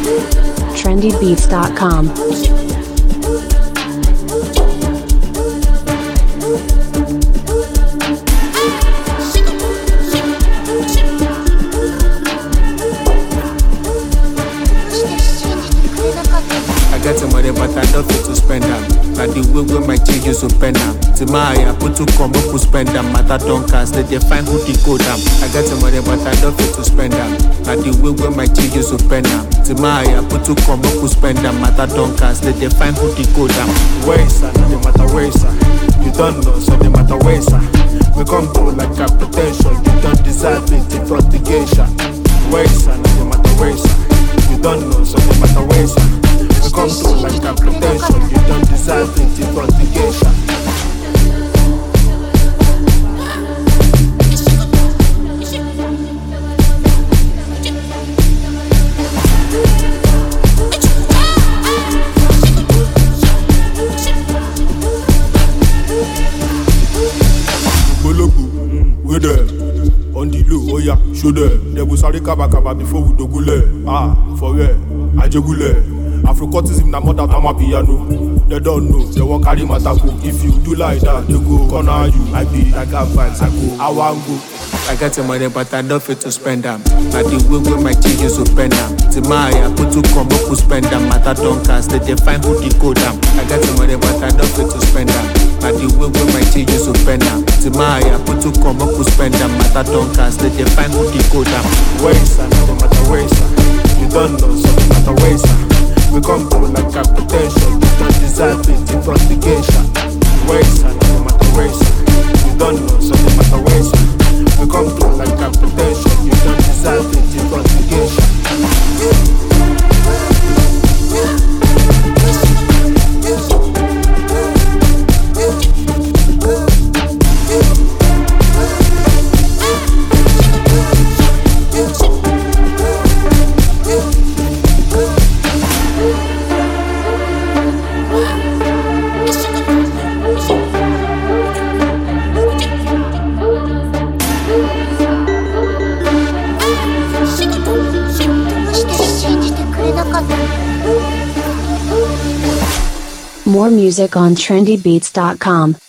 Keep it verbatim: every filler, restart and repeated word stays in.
trendy beats dot com. I got some money, but I don't fit to spend them. Like the way where my changes to pen them. To my I put to come up to spend them. Matter don't cast, let they find who decode them. I got some money, but I don't fit to spend them. Like the way where my changes to pen them. To my I put to come up to spend them. Matter don't cast, let they find who decode them. Where is that? No matter where is that? You don't know, so no matter where is that? We come to like a potential. You don't deserve it, it's investigation. Where is that? No matter where is that? You don't know, so no matter where is that? We come to like a potential. You don't deserve it, it's investigation. With them on the low, oh yeah, show them. They will sorry kaba kaba before we do gule. Ah, for real, ajegule. Afrocotism na mother tama piano. They don't know, they won't carry matako. If you do like that, they go corner you. I be like a vibes, I go, I want go. I got some money, but I don't fit to spend them. Like the way where my changes to pen them. To my I put to come up to spend them. Matter don't cast, they find who decode them. I got some money, but I don't fit to spend them. Like the way where my changes to pen them. To my I put to come up to spend them. Matter don't cast, they find who decode them. Where is that? No matter where is that? You don't know, so no matter where is that? We come to like a potential. You don't deserve it, it's investigation. Where is that? No matter where is that? You don't know, so no matter where is that? We come to like a potential. You don't deserve it, it's investigation. More music on trendy beats dot com.